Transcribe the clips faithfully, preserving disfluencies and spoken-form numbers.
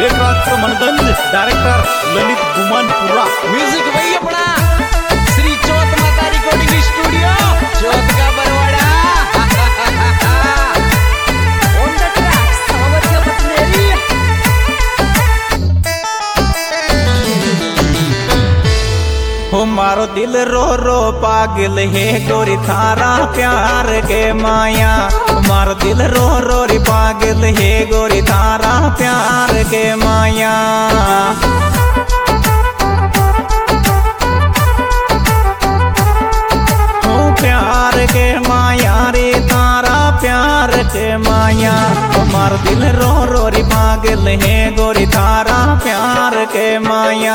Lekhraj Manganj, director Lalit Gumanpura. Music वही अपना श्री चौथ माता रिकॉर्डिंग स्टूडियो चौथ का बरवाड़ा। ऑन द ट्रैक सावरिया पटनेरी। हो मारो दिल रो रो पागल है गोरी थारा प्यार के माया। मारो दिल रो रो रे पागल है गोरी थारा प्यार के माया। हो प्यार के माया रे थारा प्यार के माया। मारो दिल रो रो रे पागल है गोरी थारा प्यार के माया।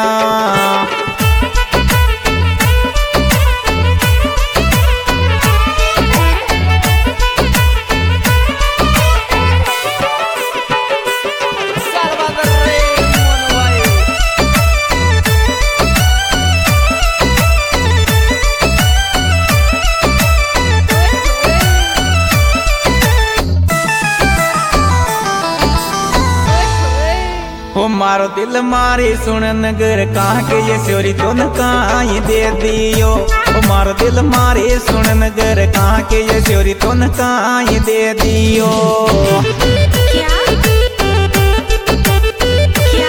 हो मारो दिल मारी सुन नगर कहा के ये स्योरी तो न काई दे दियो। हो मारो दिल मारी सुन नगर कहा के ये स्योरी तो न काई दे दियो। क्या क्या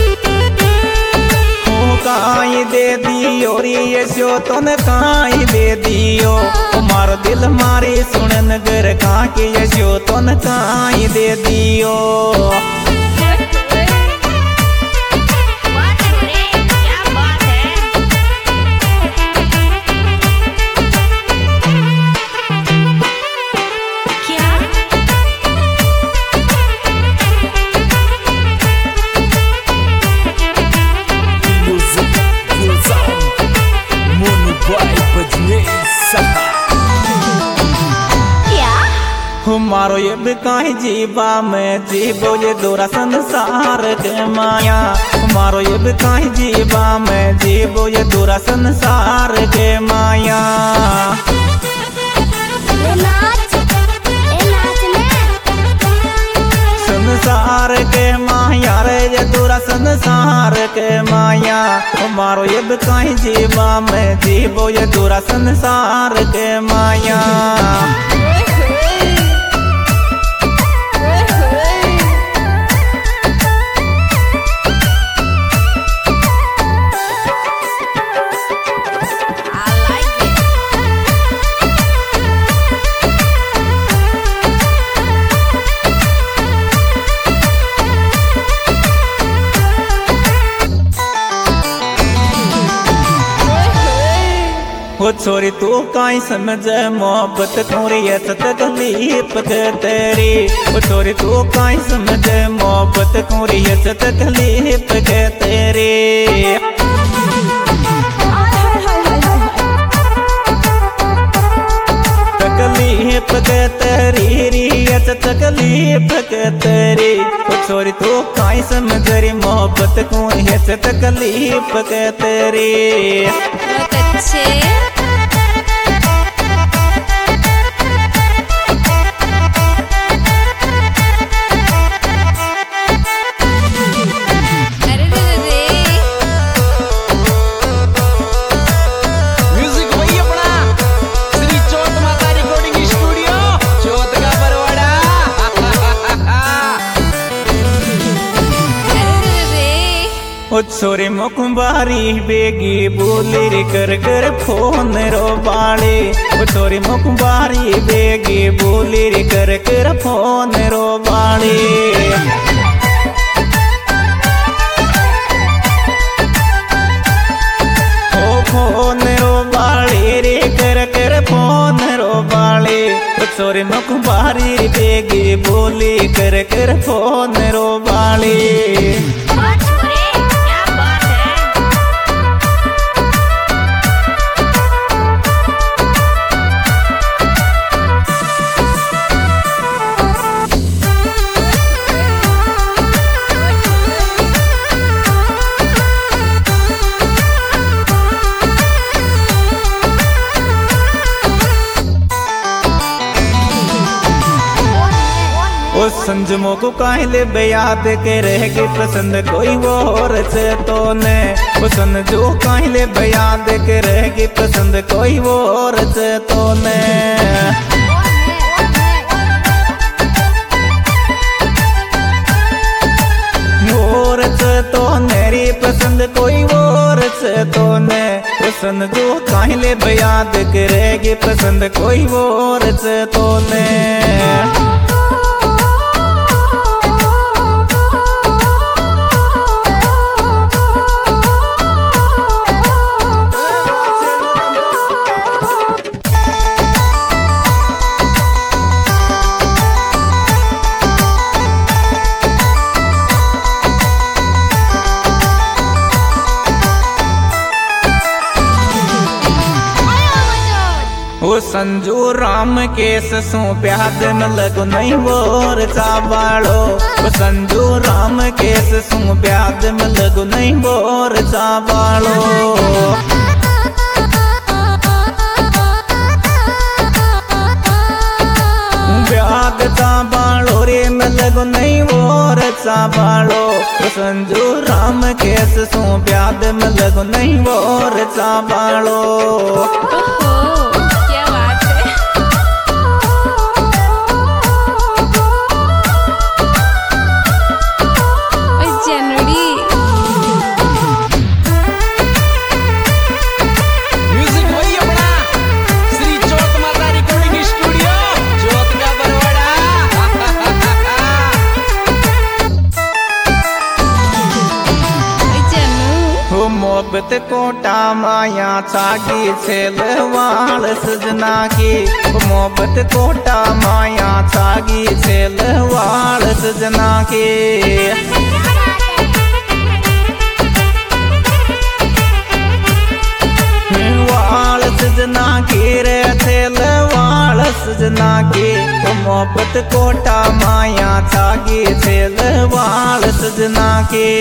हो काई दे दियो रे ये स्यो तो न काई दे दियो। हो मारो दिल मारी सुन नगर कहा के ये स्यो तो न काई दे दियो। हो मारो ये बिकाई जीवा में जीवो ये दोरा संसार के माया। मारो ये बिकाई जीवा में जीवो ये दोरा संसार के माया। ए नाच ए नाच संसार के माया रे ये दोरा संसार के माया। हो मारो ये बिकाई जीवा में जीवो ये दोरा संसार के माया। हो छोरी तू काई समझ मोहब्बत थोड़ी है तकलीफ के तेरी। हो छोरी तू काई समझ मोहब्बत थोड़ी है तकलीफ के तेरी। तकलीफ के तेरी रियत तकलीफ के तेरी। हो छोरी तू काई समझ री मोहब्बत थोड़ी है तकलीफ के तेरी। अच्छे म्यूजिक वही अपना श्री चौथ माता रिकॉर्डिंग स्टूडियो चौथ का बरवाड़ा। ओ छोरे मुखबारी बेगी बोली रे कर कर फोन रो बाले। ओ छोरे मुखबारी बेगी बोली रे कर कर फोन रो बाले। ओ फोन रो बाले रे कर कर फोन रो बाले। ओ छोरे मुखबारी बेगी बोली कर कर फोन रो बाले। ओ संजमो को काहिले याद के रहेगी पसंद कोई वो और तो ने वो संजो काहिले याद के रहेगी पसंद कोई वो और तो ने और तो मेरी पसंद कोई और तो ने वो संजो काहिले याद के रहेगी पसंद कोई वो और तो ने वो संजू राम के ससों प्याद में लगो नहीं वोर चावाड़ो वो संजू राम के ससों प्याद में लगो नहीं वोर चावाड़ो प्याद चावाड़ो रे में लगो नहीं वोर चावाड़ो वो संजू राम के ससों प्याद में लगो नहीं वोर चावाड़ो मोहब्बत कोटा माया छागी छेलवाड़ सजना की मोहब्बत कोटा माया छागी छेलवाड़ सजना की वाड़ सजना की रे छेलवाड़ सजना की मोहब्बत कोटा माया छागी छेलवाड़ सजना की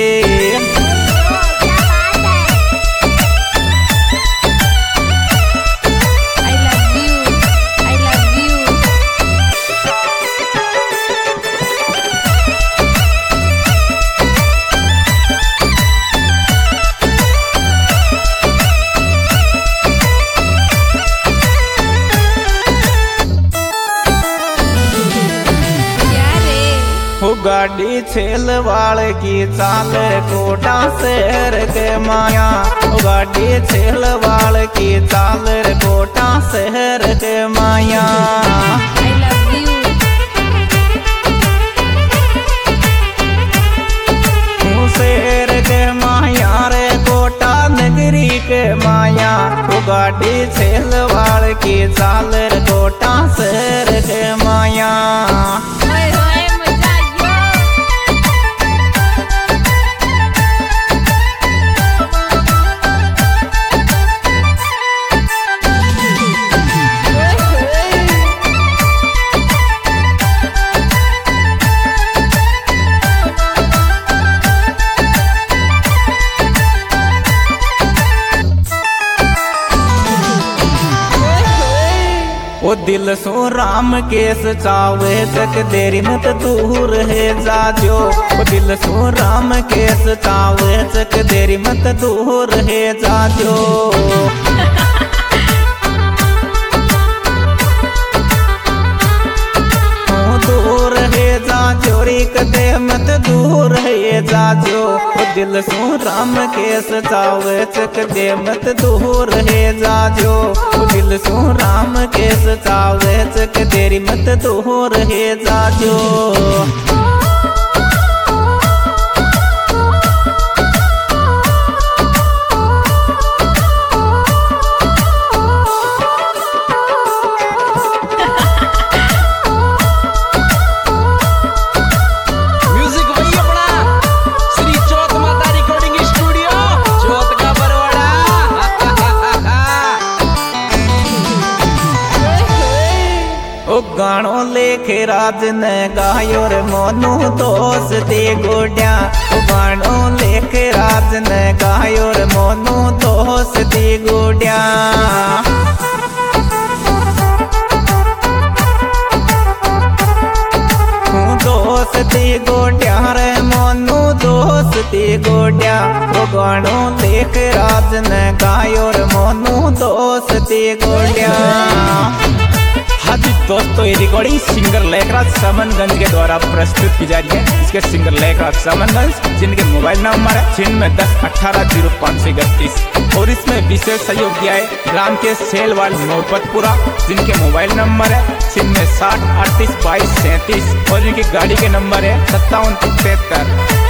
गाड़ी छेलवाड़ की चाल कोटा शहर के माया गाड़ी छेलवाड़ की चाल कोटा शहर के माया शहर के माया रे कोटा नगरी के माया वो गाड़ी छेलवाड़ की चाल कोटा शहर के माया वो दिल सो राम केस चावे तक देरी मत दूर है जाजो वो दिल सो राम केस चावे तक देरी मत दूर है जाजो दूर है जाजो रे कदे मत दूर है जाजो वो दिल सो राम केस चावे तक दे मत दूर है जाजो वो दिल सो राम केस चावे तक देरी मत दूर है जाजो गानो लेखे राज ने गायो रे मोनू दोस्ती गोड्या गानो लेखे राज ने गायो रे मोनू दोस्ती गोड्या दोस्ती गोड्या वो गानो देख राज ने गायो रे मोनू दोस्ती गोड्या। हाँ जी दोस्तों, ये रिकॉर्डिंग सिंगर लेखराज समनगंज के द्वारा प्रस्तुत की जा रही है। इसके सिंगर लेखराज समनगंज, जिनके मोबाइल नंबर है छिन्नवे दस अठारह जीरो पाँच सौ इकतीस। और इसमें विशेष सहयोग किया है ग्राम के सेलवाल नौपतपुरा, जिनके मोबाइल नंबर है छिन्नवे साठ अड़तीस बाईस सैंतीस और जिनकी गाड़ी के नंबर है सत्तावन तिहत्तर।